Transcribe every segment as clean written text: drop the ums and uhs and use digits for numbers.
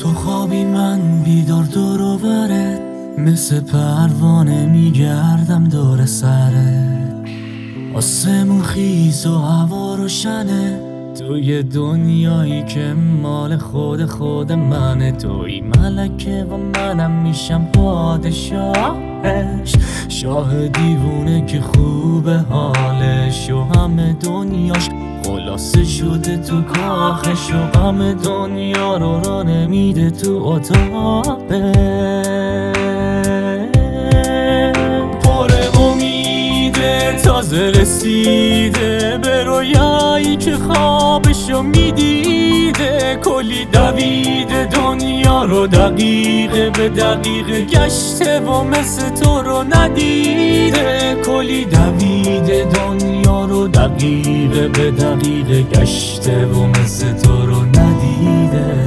تو خوابی من بیدار دور و برت، مثل پروانه میگردم دور سرت. آسمون خیز و هوا روشنه، توی دنیایی که مال خود منه. توی ملکه و منم میشم پادشاهش، شاه دیوونه که خوبه حالش و همه دنیاش خلاصه شده تو کاخش و غم دنیا رو نمیده تو اتاقه. پر امیده تازه رسیده به رویایی که خوابشو میدیده. کلی دویده دنیا رو دقیقه به دقیقه گشته و مثل تو رو ندیده. کلی دویده دنیا رو دقیقه به دقیقه گشته و مثل تو رو ندیده.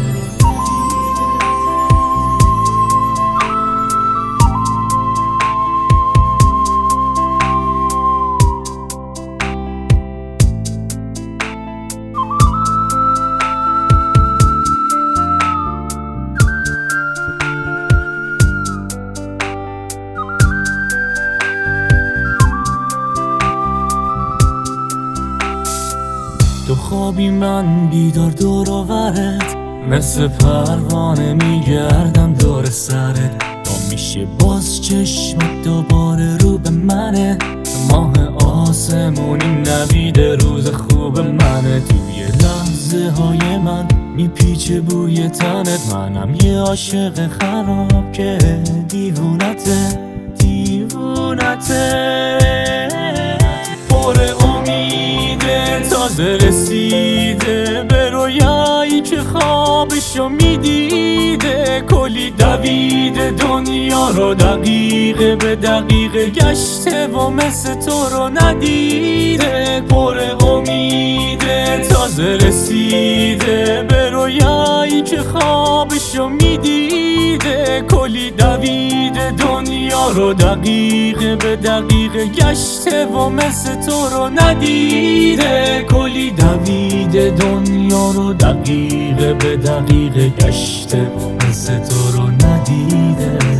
تو خوابی من بیدار دور و برت، مثل پروانه میگردم دور سرت. تا میشه باز چشمت دوباره رو به منه، ماه آسمونی نویده روز خوب منه. توی لحظه های من میپیچه بوی تنت، منم یه عاشق خراب که دیوونته. پر امیده تازه رسیده به رویایی که خوابشو میدیده. کلی دویده دنیا رو دقیقه به دقیقه گشته و مثل تو رو ندیده. پر امیده تازه رسیده به رویایی که خوابشو میدیده. کلی دویده دنیا رو دقیقه به دقیقه گشته و مثل تو رو ندیده. کلی دویده دنیا رو دقیقه به دقیقه گشته و مثل تو رو ندیده.